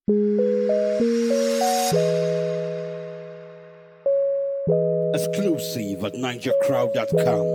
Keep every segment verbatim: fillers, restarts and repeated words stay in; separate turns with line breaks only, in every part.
Exclusive at ninja crowd dot com.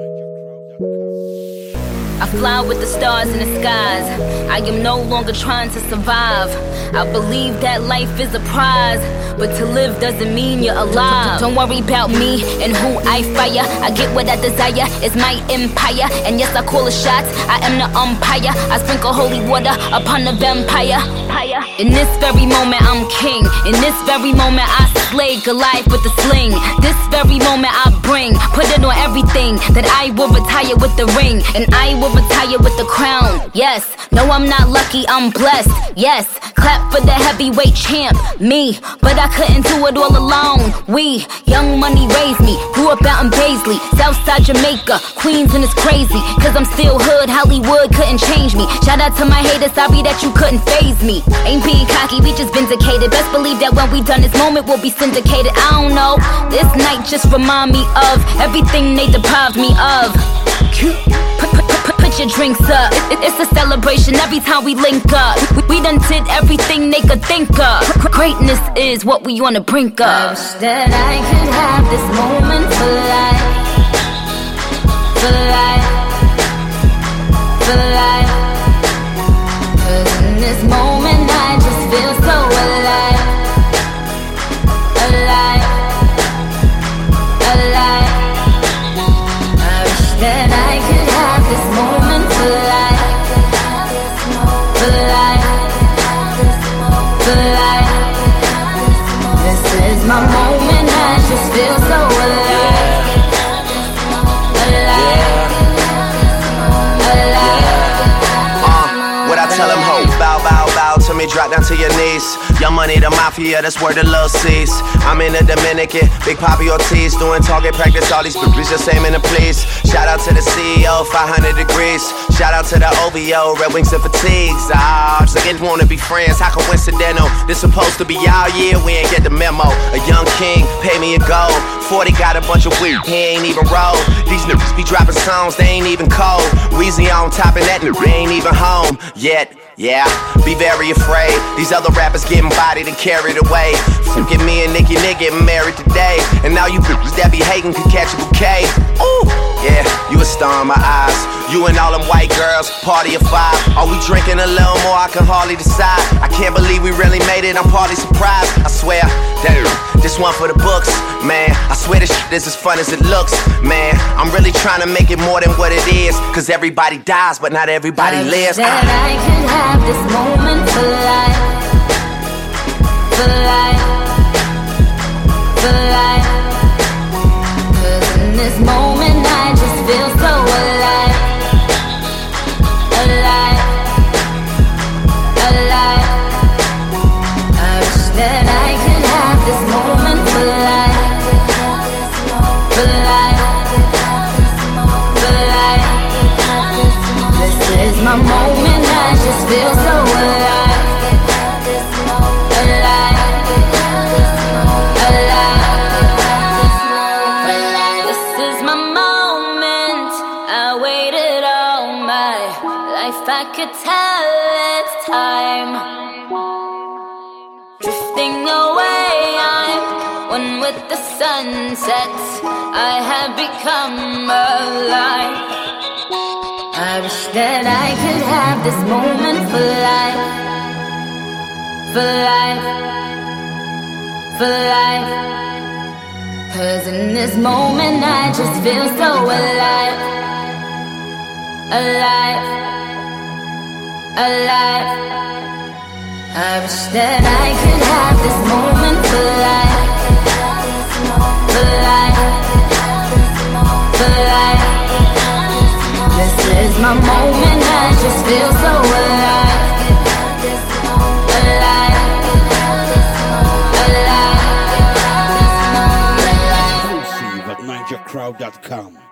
I fly with the stars in the skies. I am no longer trying to survive. I believe that life is a prize, but to live doesn't mean you're alive. Don't worry about me and who I fire. I get what I desire, it's my empire. And yes, I call the shots, I am the umpire. I sprinkle holy water upon the vampire. In this very moment I'm king. In this very moment I slay Goliath with the sling. This very moment I bring, put it on everything, that I will retire with the ring, and I will retire with the crown. Yes, no, I'm not lucky, I'm blessed. Yes, clap for the heavyweight champ, me. But I couldn't do it all alone. We, Young Money raised me, grew up out in Paisley, Southside Jamaica, Queens, and it's crazy, cause I'm still hood, Hollywood couldn't change me. Shout out to my haters, sorry that you couldn't faze me. Ain't being cocky, we just vindicated. Best believe that when we done this moment we'll be syndicated. I don't know, this night just remind me of everything they deprived me of. Put, put, put, put your drinks up, it, it, it's a celebration every time we link up. We, we done did everything they could think of. Greatness is what we on the brink of.
I wish that I could have this moment for life, for life, for life. Cause in this moment I just feel so alive, alive, alive. I wish that I could have this moment for life, for life, for life. This is my moment, I just feel so alive, alive, alive.
Uh, what I tell them, ho, bow, bow, bow to me, drop down to your knees. Young Money, the mafia, that's where the love sees. I'm in the Dominican, Big Papi Ortiz, doing target practice, all these bitches just aiming to please. Shout out to the C E O, five hundred degrees. Shout out to the O V O, Red Wings and Fatigues. Ah, just again wanna be friends, how coincidental? This supposed to be our year, we ain't get the memo. A young king, pay me a gold. forty got a bunch of weed, he ain't even roll. These niggas be dropping songs, they ain't even cold. Weezy on top and that nigga ain't even home yet. Yeah, be very afraid. These other rappers getting bodied and carried away. Fucking me and Nicki Nick getting married today. And now you bitches that be hating can catch a bouquet. Ooh, yeah, you a star in my eyes. You and all them white girls, party of five. Are we drinking a little more? I can hardly decide. I can't believe we really made it, I'm partly surprised. I swear, damn, this one for the books. Man, I swear this shit is as fun as it looks. Man, I'm really trying to make it more than what it is. Cause everybody dies, but not everybody
I
lives.
That I could have this moment for life, for life, for life. Cause in this moment I just feel so alive, alive, alive. I wish that I could have this moment for life, for life, for life. This is my moment, I just feel so alive, alive, alive. This is my moment, I waited all my life, I could tell it's time. Drifting away, I'm one with the sunset, I have become alive. I wish that I could have this moment for life, for life, for life. Cause in this moment I just feel so alive, alive, alive. I wish that I could have this moment for life, for life, for life. This is my moment, I just feel so alive, alive, alive, alive.
Exclusive at ninja crowd dot com.